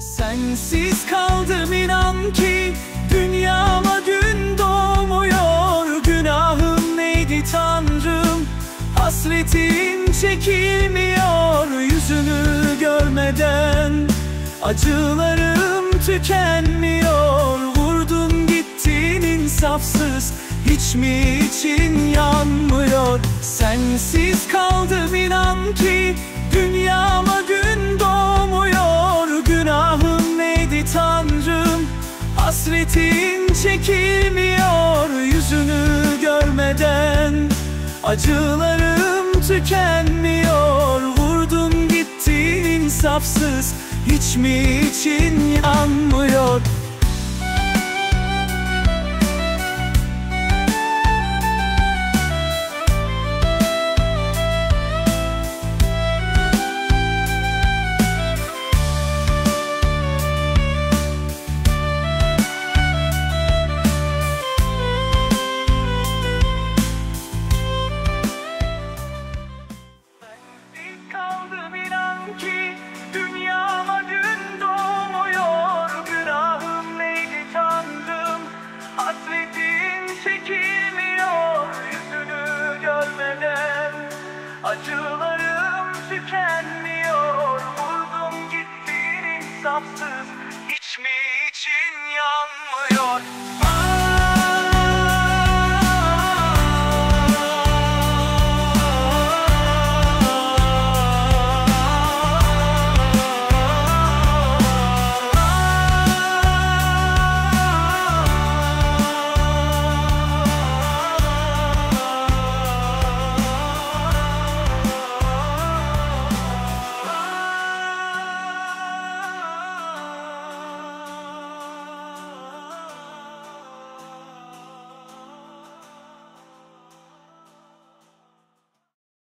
Sensiz kaldım inan ki, dünyama gün doğmuyor. Günahım neydi Tanrım, hasretin çekilmiyor. Yüzünü görmeden acılarım tükenmiyor. Vurdun gittin insafsız, hiç mi için yanmıyor? Sensiz kaldım inan ki, dünyama gün doğmuyor. Günahım neydi Tanrım, hasretin çekilmiyor. Yüzünü görmeden acılarım tükenmiyor. Vurdun gittin insafsız, hiç mi için yanmıyor? Dünyama gün doğmuyor. Günahım neydi Tanrım, hasretin çekilmiyor. Yüzünü görmeden acılarım tükenmiyor. Vurdum gittin insafsız,